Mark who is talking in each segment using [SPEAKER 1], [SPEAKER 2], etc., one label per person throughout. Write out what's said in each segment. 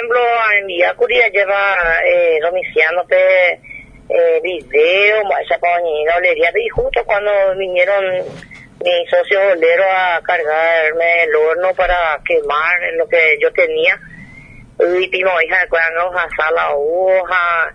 [SPEAKER 1] ejemplo, en Villacuri lleva domiciano video, esa pañina, olería, y justo cuando vinieron mis socios oleros a cargarme el horno para quemar lo que yo tenía, y pimo hija de cuando hoja, sala, hoja,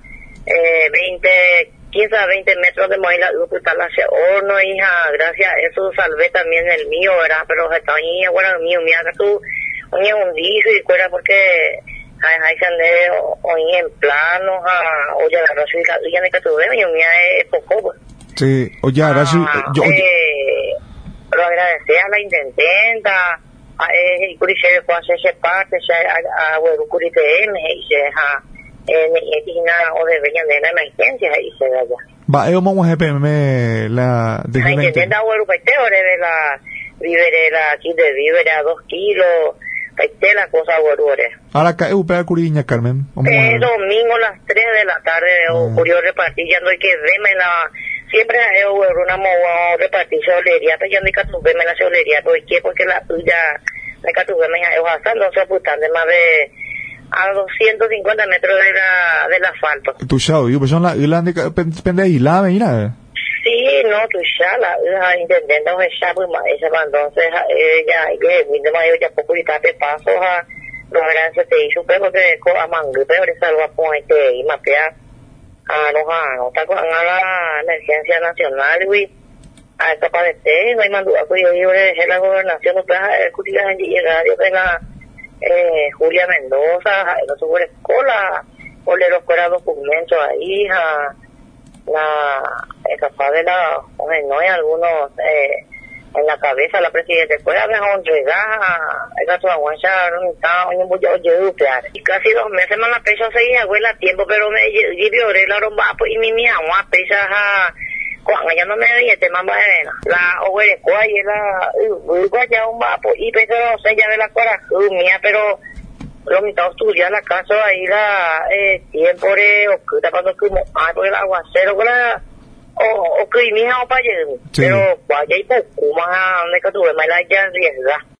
[SPEAKER 1] 15 a 20 metros de moila, tal hacia horno, hija, gracias a eso salvé también el mío, ¿verdad? Pero está ahí, bueno, el mío, mira que tú, oye, un dijo y cuera porque hay que andar hoy en plano, oye, la razón ya me que tuve, y mía es poco, pues.
[SPEAKER 2] Sí, oye, ahora sí, yo...
[SPEAKER 1] Pero agradecer a la intendenta, a el curicero que hace ese parte, a huevo curipm, y se deja, o de veña de la emergencia, y se da ya.
[SPEAKER 2] Va, vamos a GPM, la
[SPEAKER 1] intendenta huevo peteo, de la viverera, aquí de vivere a 2 kilos, peteo la cosa huevo.
[SPEAKER 2] Ahora acá, pega curiña, Carmen.
[SPEAKER 1] Domingo a las 3 de la tarde, curio repartir, ya no hay que verme la... Siempre una moda repartir solería, pero ya no hay que tuverme la solería, porque la tuya, la que tuverme ya es hasta no se apuntan de más de a 250 metros del asfalto.
[SPEAKER 2] Tu chao, yo pues son la pende y la venida.
[SPEAKER 1] Sí, no, tu ya la intendente o esa pues esa entonces ya que mayo ya poco y tape paso a los grandes te hizo pero que a mango pero esa lo apunte y mapea no está con la emergencia nacional, güey. A esta padece, no hay mandado que yo libre de la gobernación, no puede escuchar la gente llegar, yo de la Julia Mendoza, no tuvo escuela, o le escuela documentos ahí, capaz de la, no hay algunos, en la cabeza la presidenta después de haber entregado esa aguancha no está un bollo de y casi 2 meses más la pecha se abuela tiempo pero me vioré la romba y mi agua pecha cuando ya no me veía tema más la obre cuál la ya un vapo y pecha no sé ya de la corazón mía pero lo mitad estudiar la casa ahí la tiempo de o que está pasando como por el aguacero con la o que mi hija o para allá pero vaya y poco más de que tuve más la ya riesga